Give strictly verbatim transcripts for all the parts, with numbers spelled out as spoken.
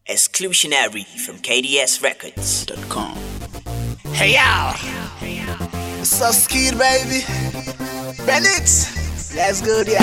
Exclusionary from K D S Records dot com. Hey y'all, what's up, Skid baby? Bennett, let's go there.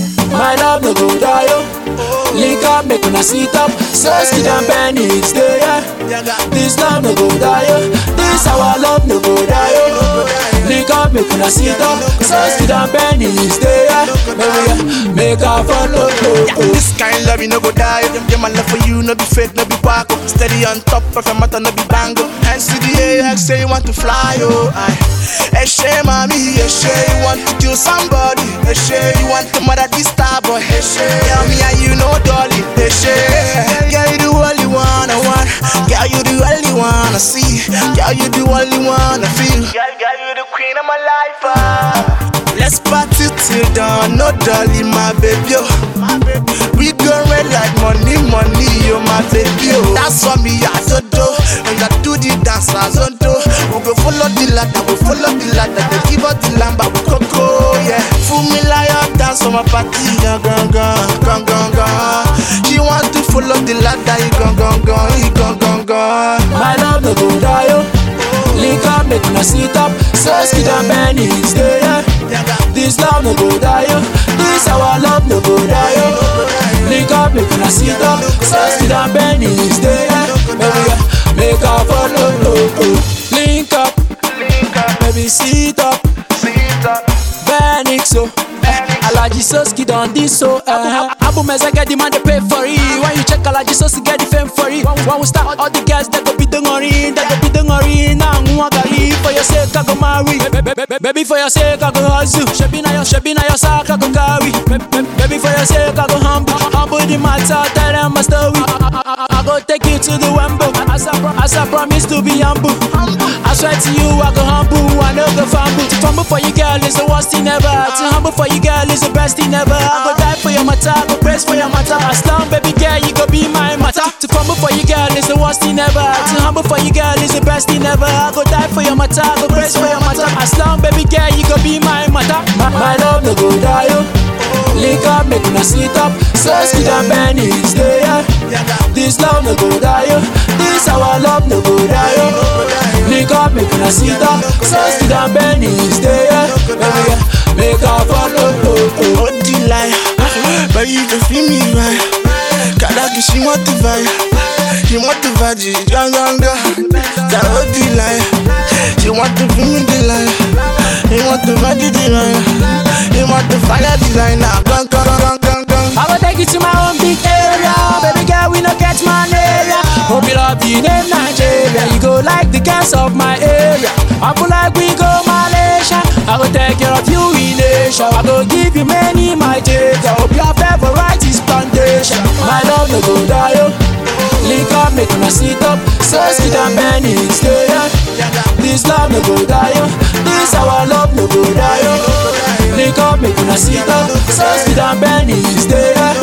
My love no go die, oh. Link up, make una sit up. So Skid and Bennett stay here. This love no go die, oh. This our love no go die, oh. Link up, make una sit up. So Skid and Bennett stay here. Baby, make her follow, oh, oh. This kind love you no go die. Them, them my love for you no be fake, no be wacko. Steady on top of your matter, no be bango. Hands to the air, like say you want to fly, oh. Aye. Hey, shame, mommy, hey, shame, you want to kill somebody. Hey, shame, you want to murder this star boy. Hey, shame, tell me how you know, dolly. Hey, shame, girl, you the only one I want. Girl, you the only one I see. Girl, you the only one I feel. Girl, girl, you the queen of my life, ah. Let's party till dawn, no dolly, my baby, oh. We go red like money, money, oh, my baby, oh. That's what me, I don't do. When I do the dance, I don't do. We go follow the ladder, we follow the ladder. They give us the lamba, we coco, yeah. Fool me like up, dance on my party, gong, gong, gong, gong, gong, gong. She want to follow the ladder, he gong, gong, gong, he gong, gong, gong. My love no go die, oh. Link up, make una sit up. So Skid and Bennett stay here. This love no go die, oh. This our love no go die, oh. Link up, make una sit up. So Skid and Bennett stay here. Baby, make her follow, oh, oh. Link up, Link up, baby, sit up. sit up. Bennett, so Alaji so Skid on this, so uh-huh. Abu Meza get the man they pay for it. When you check Alaji so get the fame for it. When we start all the girls that go be the ngori, that go be the ngori. Now I gari for your sake I go marry. Baby for your sake I go hustle. Shebi na your, shebi na your sack I go carry. Baby for your sake I go humble, humble the matter, tell them my story. I go take you to the Wembo. As I, as I promise to be humble. I swear to you I go humble, I know go fumble. To fumble for you girl is the worst thing ever. To humble for you girl is the best thing ever. I go die for your matter, I go praise for your matter. As long baby girl you go be my matter. To fumble for you girl is the worst thing ever. To humble for you girl is the best thing ever. I go die for your matter, I go praise for your matter. As long baby girl you go be my matter. My, my love no go die, oh. Link up, make una sit up. So Skid and Bennett stay here. This love no go die, oh. This our love no go die, oh. Link up, make una sit up. So Skid and Bennett stay here. Baby, make her follow, oh, oh. Hold the line, but you can feel me right. Kadaki, she want to vibe. She want to vibe, she young, young, young. That hold the line, she want to feel me the line. He want to vibe the line. He want to fire the line now. Gong, gong, gong, gong, gong. I will take you to my own big area. Baby girl, we no catch my area. Hope you love the name Nigeria. You go like the girls of my area. I feel like we go Malaysia. I go take care of you in Asia. I go give you many my days. I hope your favorite is plantation. My love no go die, oh. Link up, make una sit up. So Skid and Bennett stay here. This love no go die, oh. This our love no go die, oh. Link up, make una sit up. So Skid and Bennett stay here.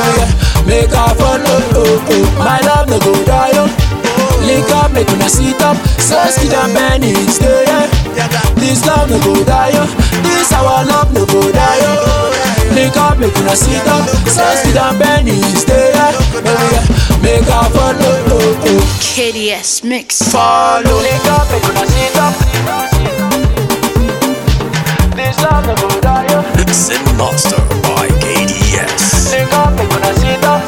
Make her follow, oh, oh. My love no go die, oh. Link up, make una sit up. So Skid and Bennett stay here. This love no go die, oh. This our love no go die, oh. Link up, make una sit up. So Skid and Bennett stay here. Make her follow, oh, oh. K D S Mix. Follow. Link up, make una sit up. This love no go die, oh. Mix and Master by K D S. Link up, make una sit up.